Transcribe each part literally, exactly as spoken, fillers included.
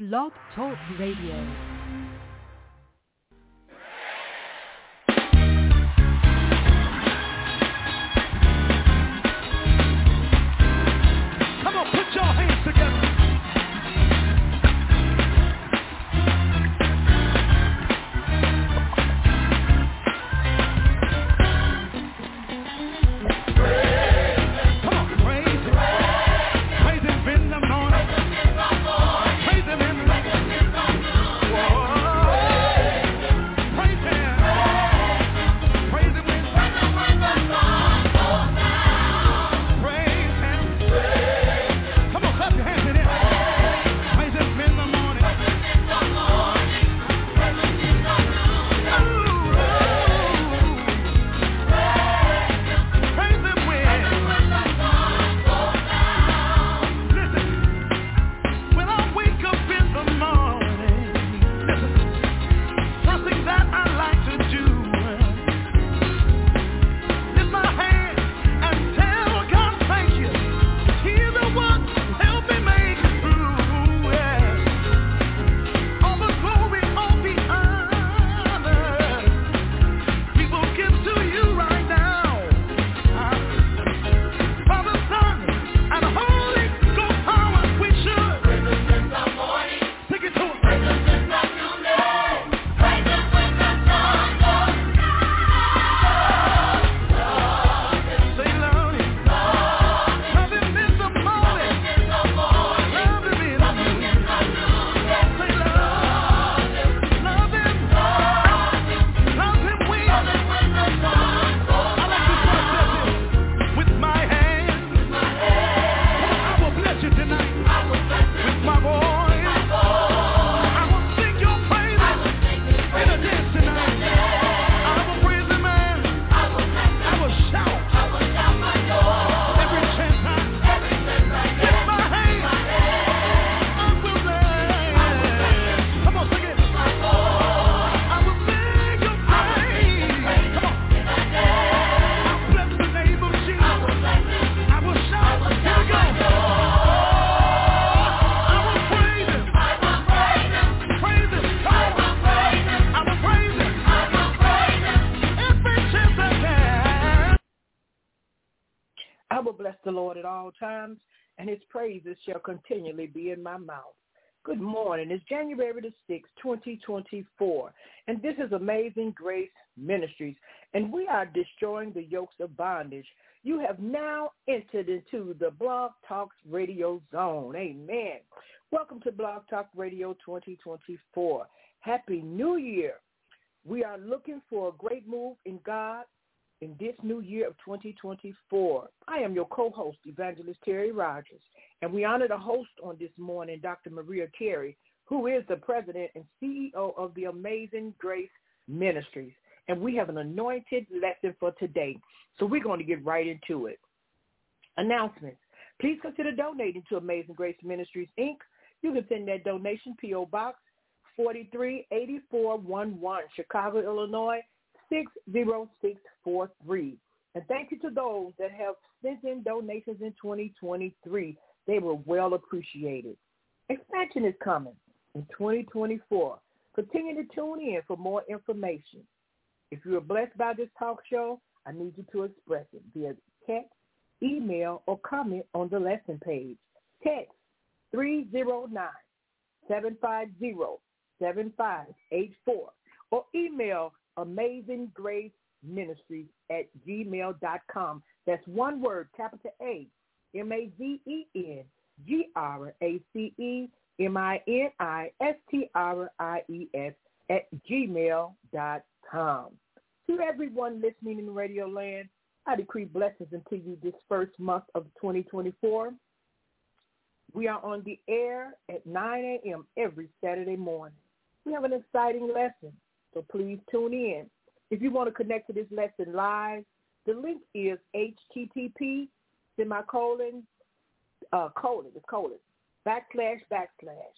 Blog Talk Radio. Times, and his praises shall continually be in my mouth. Good morning. It's January the sixth, twenty twenty-four, and this is Amazing Grace Ministries, and we are destroying the yokes of bondage. You have now entered into the Blog Talks Radio Zone. Amen. Welcome to Blog Talk Radio twenty twenty-four. Happy New Year. We are looking for a great move in God in this new year of twenty twenty-four. I am your co-host, Evangelist Terry Rogers, and we honor the host on this morning, Doctor Maria Carey, who is the president and C E O of the Amazing Grace Ministries. And we have an anointed lesson for today, so we're going to get right into it. Announcements. Please consider donating to Amazing Grace Ministries, Incorporated. You can send that donation, P O. Box forty-three eighty-four eleven, Chicago, Illinois, six zero six four three. And thank you to those that have sent in donations in twenty twenty-three. They were well appreciated. Expansion is coming in twenty twenty-four. Continue to tune in for more information. If you are blessed by this talk show, I need you to express it via text, email, or comment on the lesson page. Text three zero nine, seven five zero, seven five eight four or email Amazing Grace Ministries at gmail dot com. That's one word, capital A, M A Z E N, G R A C E, M I N I S T R I E S at gmail dot com. To everyone listening in Radio Land, I decree blessings into you this first month of twenty twenty-four. We are on the air at nine a.m. every Saturday morning. We have an exciting lesson, so please tune in. If you want to connect to this lesson live, the link is http semicolon uh, colon, it's colon, backslash backslash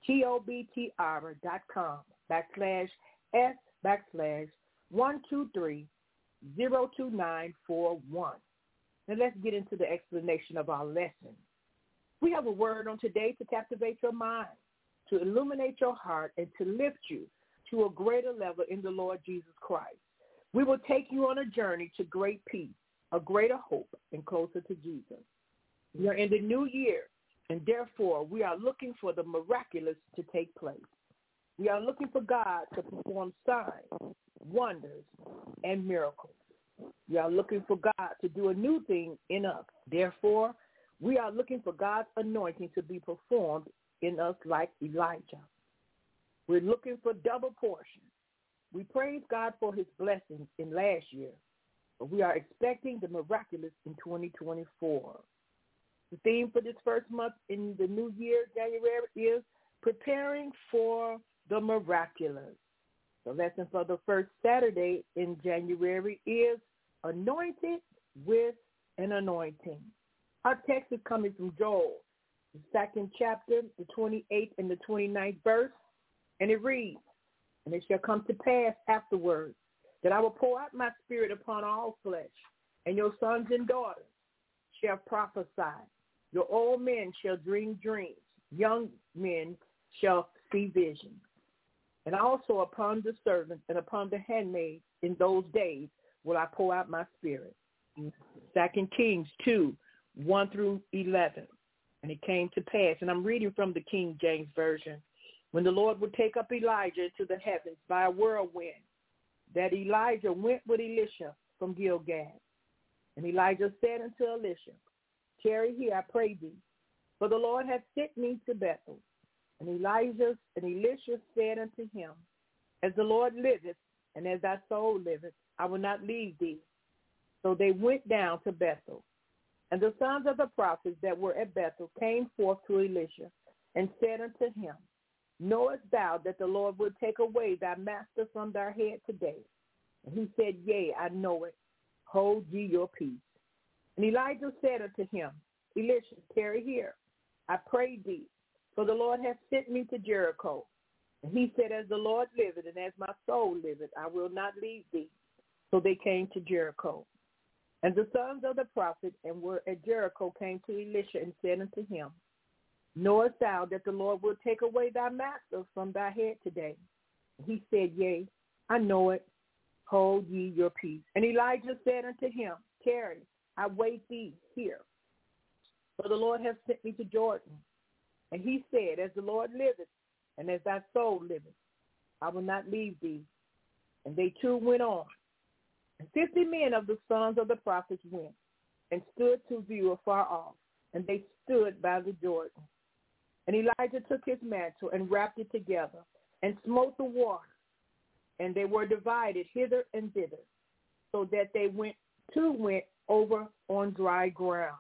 tobtr dot com backslash s backslash one two three zero two nine four one. Now let's get into the explanation of our lesson. We have a word on today to captivate your mind. to illuminate your heart and to lift you to a greater level in the Lord Jesus Christ. We will take you on a journey to great peace, a greater hope, and closer to Jesus. We are in the new year, and therefore we are looking for the miraculous to take place. We are looking for God to perform signs, wonders, and miracles. We are looking for God to do a new thing in us. Therefore, we are looking for God's anointing to be performed in us like Elijah. We're looking for double portion. We praise God for his blessings in last year, but we are expecting the miraculous in twenty twenty-four. The theme for this first month in the new year, January, is preparing for the miraculous. The lesson for the first Saturday in January is anointed with an anointing. Our text is coming from Joel, the second chapter, the twenty-eighth and the twenty-ninth verse, and it reads, "And it shall come to pass afterwards that I will pour out my spirit upon all flesh, and your sons and daughters shall prophesy. Your old men shall dream dreams, young men shall see visions. And also upon the servants and upon the handmaids in those days will I pour out my spirit." Second Kings two, one through eleven. "And it came to pass," and I'm reading from the King James Version, "when the Lord would take up Elijah to the heavens by a whirlwind, that Elijah went with Elisha from Gilgal. And Elijah said unto Elisha, Tarry here, I pray thee, for the Lord hath sent me to Bethel. And Elijah and Elisha said unto him, As the Lord liveth, and as thy soul liveth, I will not leave thee. So they went down to Bethel. And the sons of the prophets that were at Bethel came forth to Elisha, and said unto him, Knowest thou that the Lord will take away thy master from thy head today? And he said, Yea, I know it. Hold ye your peace. And Elijah said unto him, Elisha, tarry here, I pray thee, for the Lord hath sent me to Jericho. And he said, As the Lord liveth, and as my soul liveth, I will not leave thee. So they came to Jericho. And the sons of the prophet and were at Jericho came to Elisha and said unto him, Knowest thou that the Lord will take away thy master from thy head today? And he said, Yea, I know it. Hold ye your peace. And Elijah said unto him, Tarry, I wait thee here, for the Lord hath sent me to Jordan. And he said, As the Lord liveth, and as thy soul liveth, I will not leave thee. And they two went on. And fifty men of the sons of the prophets went, and stood to view afar off, and they stood by the Jordan. And Elijah took his mantle and wrapped it together, and smote the water, and they were divided hither and thither, so that they went two went over on dry ground.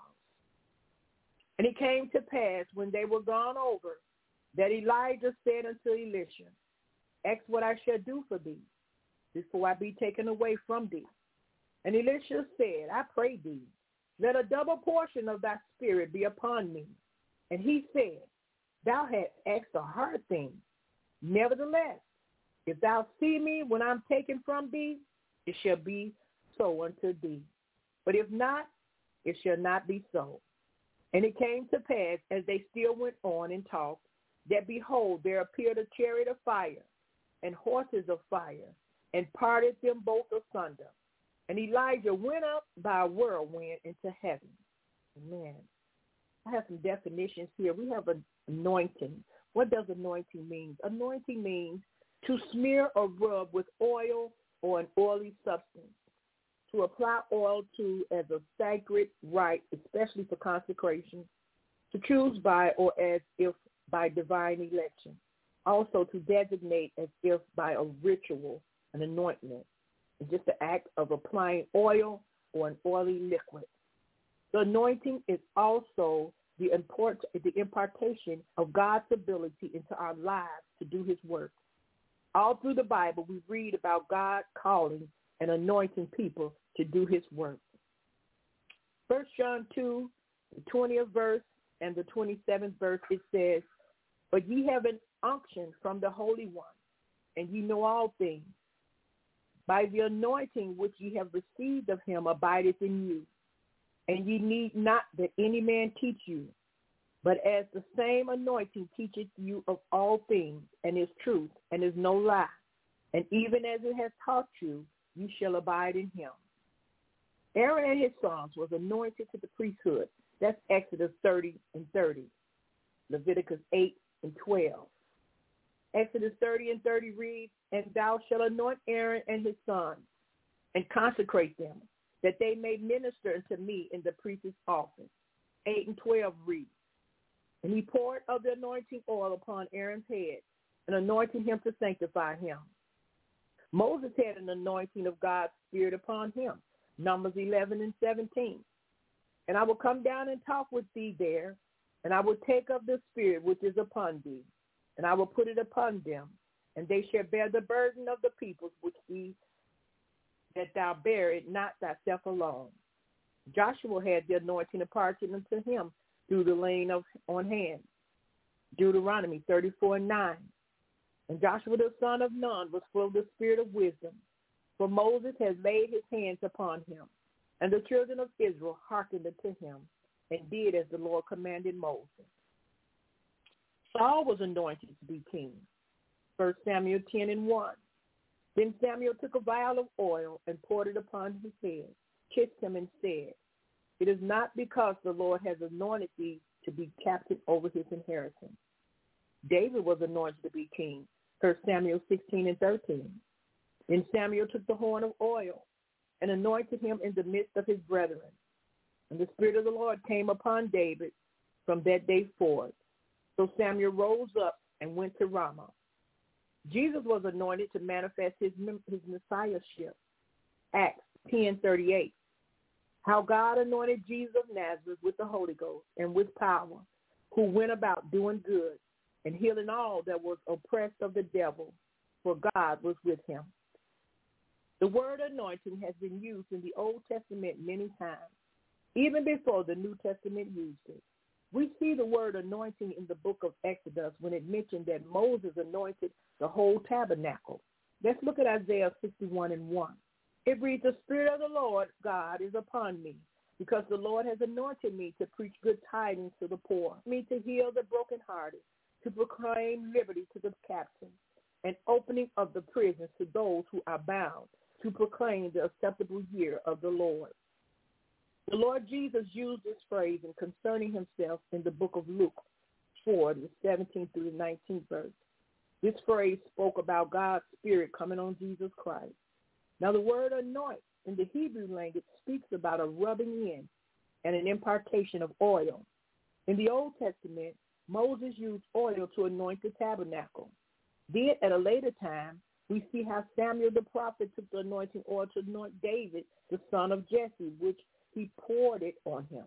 And it came to pass, when they were gone over, that Elijah said unto Elisha, Ask what I shall do for thee, before I be taken away from thee. And Elisha said, I pray thee, let a double portion of thy spirit be upon me. And he said, Thou hast asked a hard thing. Nevertheless, if thou see me when I'm taken from thee, it shall be so unto thee. But if not, it shall not be so. And it came to pass, as they still went on and talked, that behold, there appeared a chariot of fire and horses of fire, and parted them both asunder. And Elijah went up by a whirlwind into heaven. Amen. I have some definitions here. We have an anointing. What does anointing mean? Anointing means to smear or rub with oil or an oily substance. To apply oil to as a sacred rite, especially for consecration. To choose by or as if by divine election. Also to designate as if by a ritual, an anointment. It's just the act of applying oil or an oily liquid. The anointing is also the import, the impartation of God's ability into our lives to do his work. All through the Bible, we read about God calling and anointing people to do his work. First John two, the twentieth verse and the twenty-seventh verse, it says, But ye have an unction from the Holy One, and ye know all things. By the anointing which ye have received of him abideth in you, and ye need not that any man teach you. But as the same anointing teacheth you of all things, and is truth, and is no lie, and even as it has taught you, you shall abide in him. Aaron and his sons was anointed to the priesthood. That's Exodus thirty and thirty. Leviticus eight and twelve. Exodus thirty and thirty reads, and thou shalt anoint Aaron and his sons, and consecrate them, that they may minister unto me in the priest's office. eight and twelve reads, and he poured of the anointing oil upon Aaron's head, and anointed him to sanctify him. Moses had an anointing of God's Spirit upon him. Numbers eleven and seventeen. And I will come down and talk with thee there, and I will take of the Spirit which is upon thee, and I will put it upon them, and they shall bear the burden of the peoples which thee, that thou bear it not thyself alone. Joshua had the anointing imparted unto him through the laying of on hands. Deuteronomy thirty-four and nine. And Joshua the son of Nun was full of the spirit of wisdom, for Moses had laid his hands upon him. And the children of Israel hearkened unto him, and did as the Lord commanded Moses. Saul was anointed to be king. First Samuel ten and one. Then Samuel took a vial of oil and poured it upon his head, kissed him, and said, it is not because the Lord has anointed thee to be captain over his inheritance. David was anointed to be king. First Samuel sixteen and thirteen. Then Samuel took the horn of oil and anointed him in the midst of his brethren. And the Spirit of the Lord came upon David from that day forth. So Samuel rose up and went to Ramah. Jesus was anointed to manifest his, his messiahship. Acts ten thirty-eight. How God anointed Jesus of Nazareth with the Holy Ghost and with power, who went about doing good and healing all that was oppressed of the devil, for God was with him. The word anointing has been used in the Old Testament many times, even before the New Testament used it. We see the word anointing in the book of Exodus when it mentioned that Moses anointed the whole tabernacle. Let's look at Isaiah sixty-one and one. It reads, the Spirit of the Lord God is upon me, because the Lord has anointed me to preach good tidings to the poor, me to heal the brokenhearted, to proclaim liberty to the captives, and opening of the prisons to those who are bound, to proclaim the acceptable year of the Lord. The Lord Jesus used this phrase in concerning himself in the book of Luke four, the seventeenth through the nineteenth verse. This phrase spoke about God's Spirit coming on Jesus Christ. Now the word anoint in the Hebrew language speaks about a rubbing in and an impartation of oil. In the Old Testament, Moses used oil to anoint the tabernacle. Then at a later time, we see how Samuel the prophet took the anointing oil to anoint David, the son of Jesse, which he poured it on him.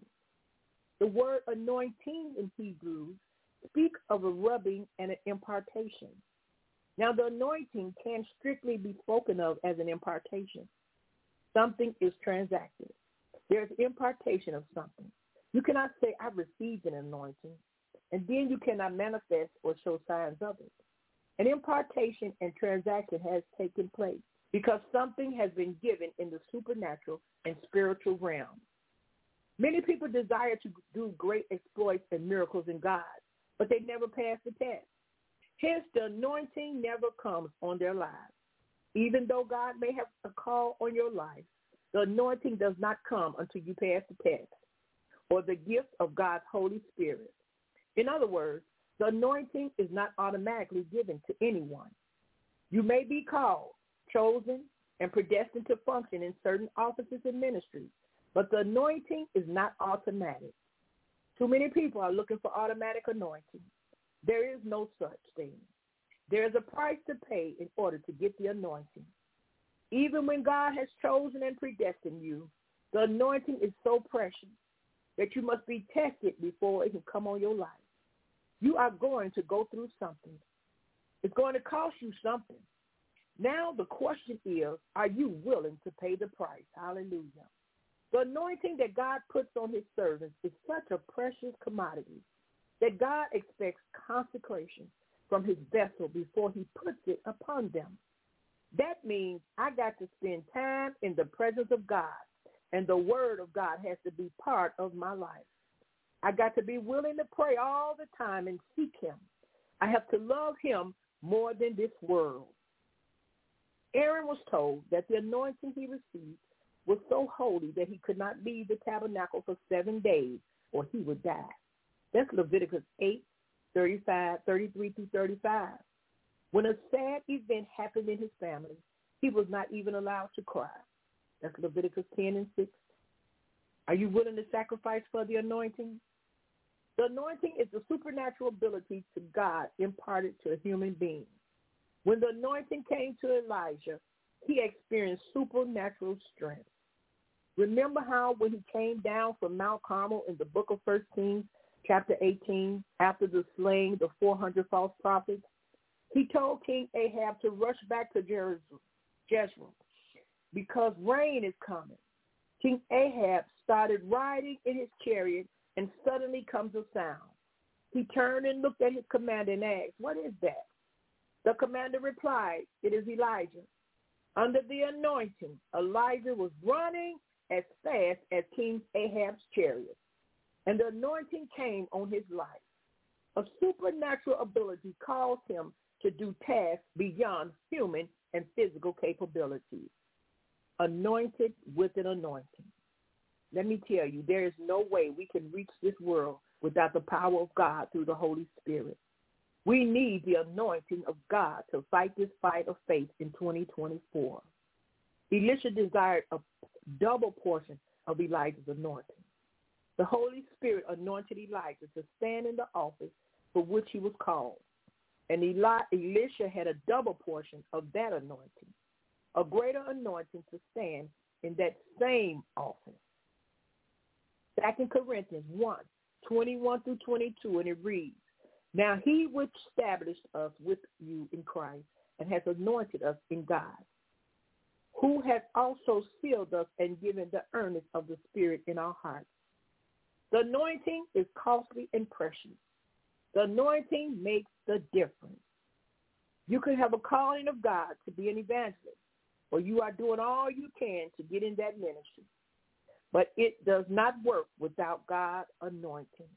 The word anointing in Hebrew speaks of a rubbing and an impartation. Now, the anointing can strictly be spoken of as an impartation. Something is transacted. There's impartation of something. You cannot say, I received an anointing, and then you cannot manifest or show signs of it. An impartation and transaction has taken place because something has been given in the supernatural and spiritual realm. Many people desire to do great exploits and miracles in God, but they never pass the test. Hence, the anointing never comes on their lives. Even though God may have a call on your life, the anointing does not come until you pass the test or the gift of God's Holy Spirit. In other words, the anointing is not automatically given to anyone. You may be called, chosen, and predestined to function in certain offices and ministries, but the anointing is not automatic. Too many people are looking for automatic anointing. There is no such thing. There is a price to pay in order to get the anointing. Even when God has chosen and predestined you, the anointing is so precious that you must be tested before it can come on your life. You are going to go through something. It's going to cost you something. Now the question is, are you willing to pay the price? Hallelujah. The anointing that God puts on his servants is such a precious commodity that God expects consecration from his vessel before he puts it upon them. That means I got to spend time in the presence of God, and the word of God has to be part of my life. I got to be willing to pray all the time and seek him. I have to love him more than this world. Aaron was told that the anointing he received was so holy that he could not leave the tabernacle for seven days or he would die. That's Leviticus eight, thirty-five, thirty-three through thirty-five. When a sad event happened in his family, he was not even allowed to cry. That's Leviticus ten and six. Are you willing to sacrifice for the anointing? The anointing is the supernatural ability to God imparted to a human being. When the anointing came to Elijah, he experienced supernatural strength. Remember how when he came down from Mount Carmel in the book of First Kings, chapter eighteen, after the slaying of the four hundred false prophets, he told King Ahab to rush back to Jezreel because rain is coming. King Ahab started riding in his chariot, and suddenly comes a sound. He turned and looked at his commander and asked, "What is that?" The commander replied, "It is Elijah." Under the anointing, Elijah was running as fast as King Ahab's chariot, and the anointing came on his life. A supernatural ability caused him to do tasks beyond human and physical capabilities. Anointed with an anointing. Let me tell you, there is no way we can reach this world without the power of God through the Holy Spirit. We need the anointing of God to fight this fight of faith in twenty twenty-four. Elisha desired a double portion of Elijah's anointing. The Holy Spirit anointed Elijah to stand in the office for which he was called. And Eli- Elisha had a double portion of that anointing, a greater anointing to stand in that same office. Second Corinthians one, twenty-one through twenty-two, and it reads, "Now he which established us with you in Christ and has anointed us in God, who has also sealed us and given the earnest of the Spirit in our hearts." The anointing is costly and precious. The anointing makes the difference. You could have a calling of God to be an evangelist, or you are doing all you can to get in that ministry. But it does not work without God's anointing.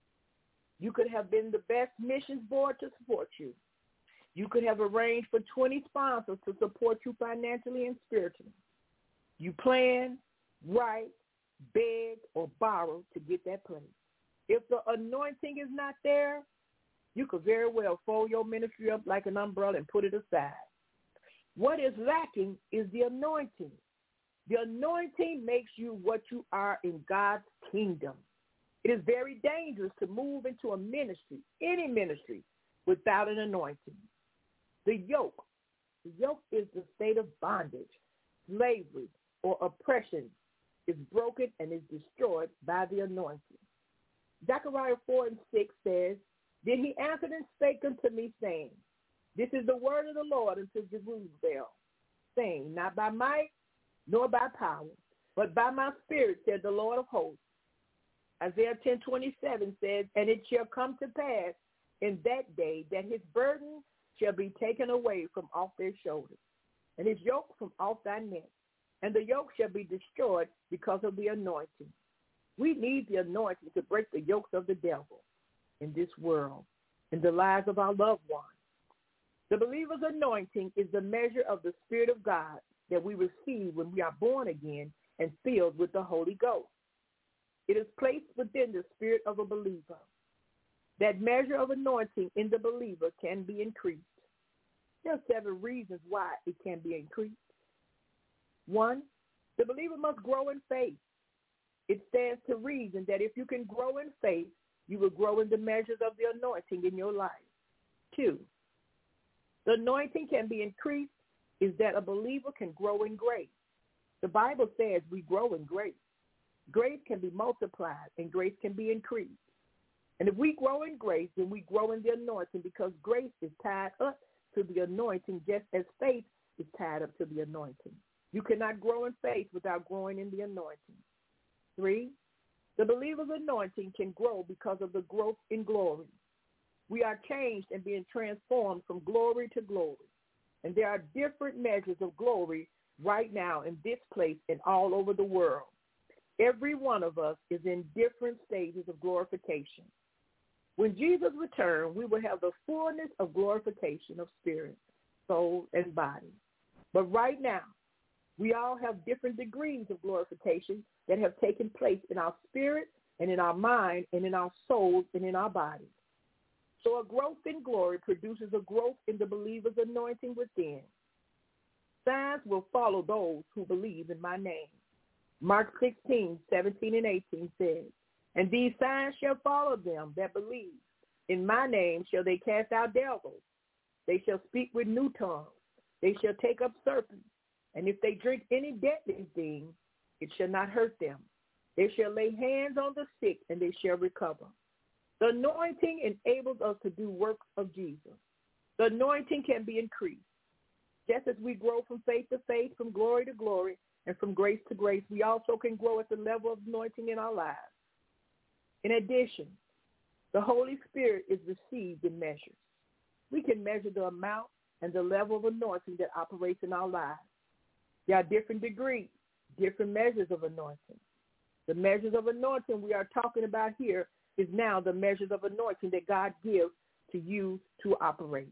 You could have been the best missions board to support you. You could have arranged for twenty sponsors to support you financially and spiritually. You plan, write, beg, or borrow to get that place. If the anointing is not there, you could very well fold your ministry up like an umbrella and put it aside. What is lacking is the anointing. The anointing makes you what you are in God's kingdom. It is very dangerous to move into a ministry, any ministry, without an anointing. The yoke. The yoke is the state of bondage, slavery, or oppression is broken and is destroyed by the anointing. Zechariah four and six says, "Then he answered and spake unto me, saying, This is the word of the Lord unto Zerubbabel, saying, Not by might, nor by power, but by my spirit, said the Lord of hosts." Isaiah ten twenty-seven says, "And it shall come to pass in that day that his burden shall be taken away from off their shoulders, and his yoke from off thy neck, and the yoke shall be destroyed because of the anointing." We need the anointing to break the yokes of the devil in this world, in the lives of our loved ones. The believer's anointing is the measure of the Spirit of God that we receive when we are born again and filled with the Holy Ghost. It is placed within the spirit of a believer. That measure of anointing in the believer can be increased. There are several reasons why it can be increased. One, the believer must grow in faith. It stands to reason that if you can grow in faith, you will grow in the measures of the anointing in your life. Two, the anointing can be increased is that a believer can grow in grace. The Bible says we grow in grace. Grace can be multiplied and grace can be increased. And if we grow in grace, then we grow in the anointing because grace is tied up to the anointing just as faith is tied up to the anointing. You cannot grow in faith without growing in the anointing. Three, the believer's anointing can grow because of the growth in glory. We are changed and being transformed from glory to glory. And there are different measures of glory right now in this place and all over the world. Every one of us is in different stages of glorification. When Jesus returns, we will have the fullness of glorification of spirit, soul, and body. But right now, we all have different degrees of glorification that have taken place in our spirit and in our mind and in our souls and in our bodies. So a growth in glory produces a growth in the believer's anointing within. Signs will follow those who believe in my name. Mark sixteen, seventeen, and eighteen says, and these signs shall follow them that believe. In my name shall they cast out devils. They shall speak with new tongues. They shall take up serpents. And if they drink any deadly thing, it shall not hurt them. They shall lay hands on the sick, and they shall recover. The anointing enables us to do works of Jesus. The anointing can be increased. Just as we grow from faith to faith, from glory to glory, and from grace to grace, we also can grow at the level of anointing in our lives. In addition, the Holy Spirit is received in measures. We can measure the amount and the level of anointing that operates in our lives. There are different degrees, different measures of anointing. The measures of anointing we are talking about here is now the measures of anointing that God gives to you to operate.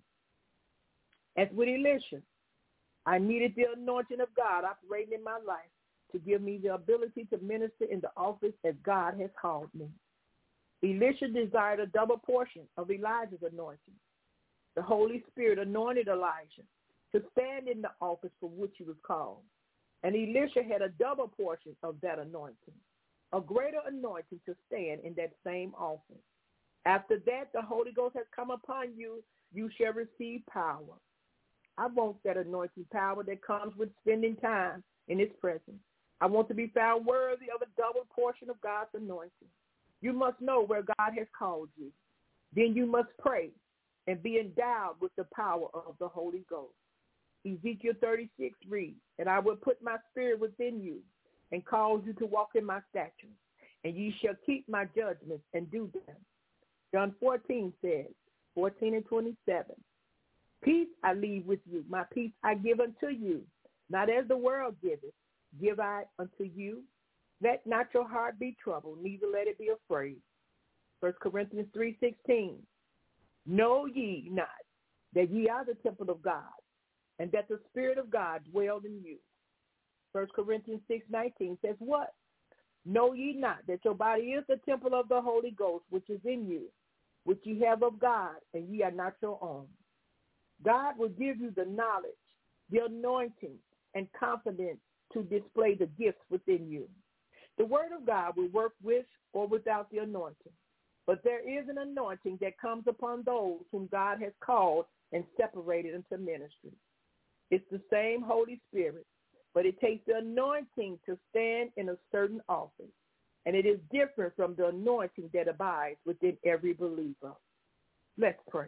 As with Elisha, I needed the anointing of God operating in my life to give me the ability to minister in the office as God has called me. Elisha desired a double portion of Elijah's anointing. The Holy Spirit anointed Elijah to stand in the office for which he was called. And Elisha had a double portion of that anointing, a greater anointing to stand in that same office. After that, the Holy Ghost has come upon you. You shall receive power. I want that anointing power that comes with spending time in his presence. I want to be found worthy of a double portion of God's anointing. You must know where God has called you. Then you must pray and be endowed with the power of the Holy Ghost. Ezekiel thirty-six reads, and I will put my spirit within you and cause you to walk in my statutes, and ye shall keep my judgments and do them. John fourteen says, fourteen and twenty-seven, peace I leave with you, my peace I give unto you, not as the world giveth, give I unto you. Let not your heart be troubled, neither let it be afraid. First Corinthians three sixteen, know ye not that ye are the temple of God, and that the Spirit of God dwelled in you. First Corinthians six nineteen says what? Know ye not that your body is the temple of the Holy Ghost, which is in you, which ye have of God, and ye are not your own. God will give you the knowledge, the anointing, and confidence to display the gifts within you. The word of God will work with or without the anointing, but there is an anointing that comes upon those whom God has called and separated into ministry. It's the same Holy Spirit, but it takes the anointing to stand in a certain office, and it is different from the anointing that abides within every believer. Let's pray.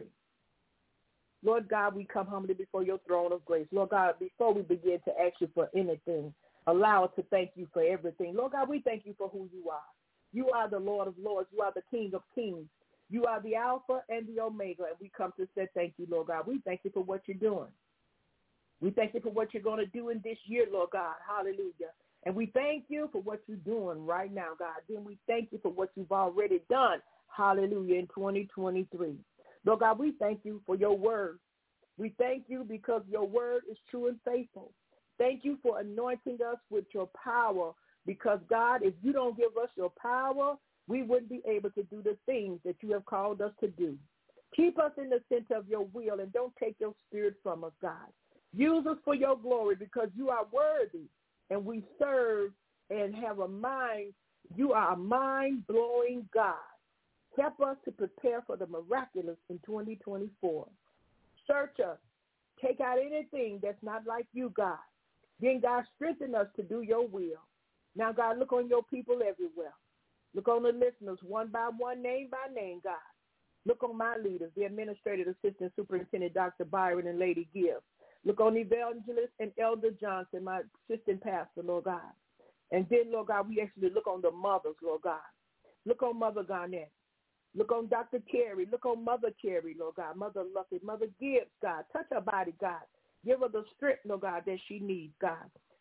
Lord God, we come humbly before your throne of grace. Lord God, before we begin to ask you for anything, allow us to thank you for everything. Lord God, we thank you for who you are. You are the Lord of lords. You are the King of kings. You are the Alpha and the Omega, and we come to say thank you, Lord God. We thank you for what you're doing. We thank you for what you're going to do in this year, Lord God. Hallelujah. And we thank you for what you're doing right now, God. Then we thank you for what you've already done, hallelujah, in twenty twenty-three. Lord God, we thank you for your word. We thank you because your word is true and faithful. Thank you for anointing us with your power because, God, if you don't give us your power, we wouldn't be able to do the things that you have called us to do. Keep us in the center of your will and don't take your spirit from us, God. Use us for your glory because you are worthy and we serve and have a mind. You are a mind-blowing God. Help us to prepare for the miraculous in twenty twenty-four. Search us. Take out anything that's not like you, God. Then, God, strengthen us to do your will. Now, God, look on your people everywhere. Look on the listeners one by one, name by name, God. Look on my leaders, the administrative assistant superintendent, Doctor Byron and Lady Gibbs. Look on Evangelist and Elder Johnson, my assistant pastor, Lord God. And then, Lord God, we actually look on the mothers, Lord God. Look on Mother Garnett. Look on Doctor Carey. Look on Mother Carey, Lord God. Mother Lucky. Mother Gibbs, God. Touch her body, God. Give her the strength, Lord God, that she needs, God.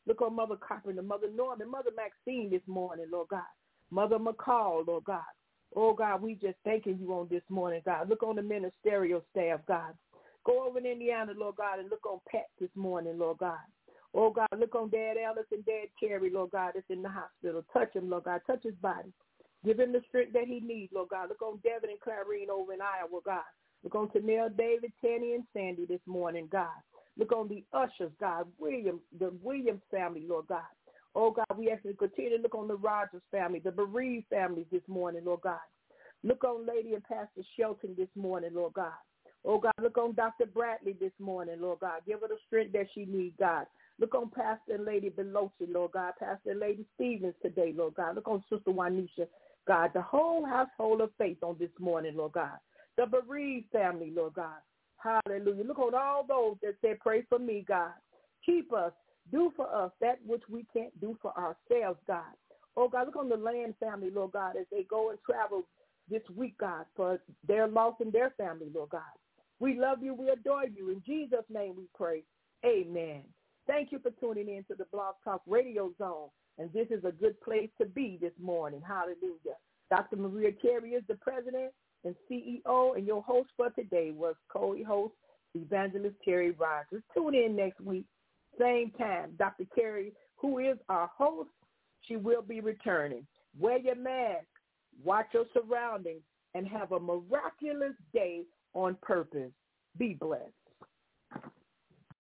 Look on Mother Carpenter, Mother Norman, Mother Maxine this morning, Lord God. Mother McCall, Lord God. Oh, God, we just thanking you on this morning, God. Look on the ministerial staff, God. Go over in Indiana, Lord God, and look on Pat this morning, Lord God. Oh, God, look on Dad Ellis and Dad Carey, Lord God, that's in the hospital. Touch him, Lord God. Touch his body. Give him the strength that he needs, Lord God. Look on Devin and Clarine over in Iowa, God. Look on Tanel, David, Tanny, and Sandy this morning, God. Look on the ushers, God, William, the Williams family, Lord God. Oh, God, we ask you to continue to look on the Rogers family, the bereaved families this morning, Lord God. Look on Lady and Pastor Shelton this morning, Lord God. Oh, God, look on Doctor Bradley this morning, Lord God. Give her the strength that she needs, God. Look on Pastor and Lady Belosi, Lord God. Pastor and Lady Stevens today, Lord God. Look on Sister Juanisha, God. The whole household of faith on this morning, Lord God. The bereaved family, Lord God. Hallelujah. Look on all those that say, pray for me, God. Keep us. Do for us that which we can't do for ourselves, God. Oh, God, look on the Land family, Lord God, as they go and travel this week, God, for their loss and their family, Lord God. We love you. We adore you. In Jesus' name we pray. Amen. Thank you for tuning in to the Blog Talk Radio Zone. And this is a good place to be this morning. Hallelujah. Doctor Maria Carey is the president and C E O, and your host for today was co-host Evangelist Terry Rogers. Tune in next week, same time. Doctor Carey, who is our host, she will be returning. Wear your mask, watch your surroundings, and have a miraculous day on purpose. Be blessed.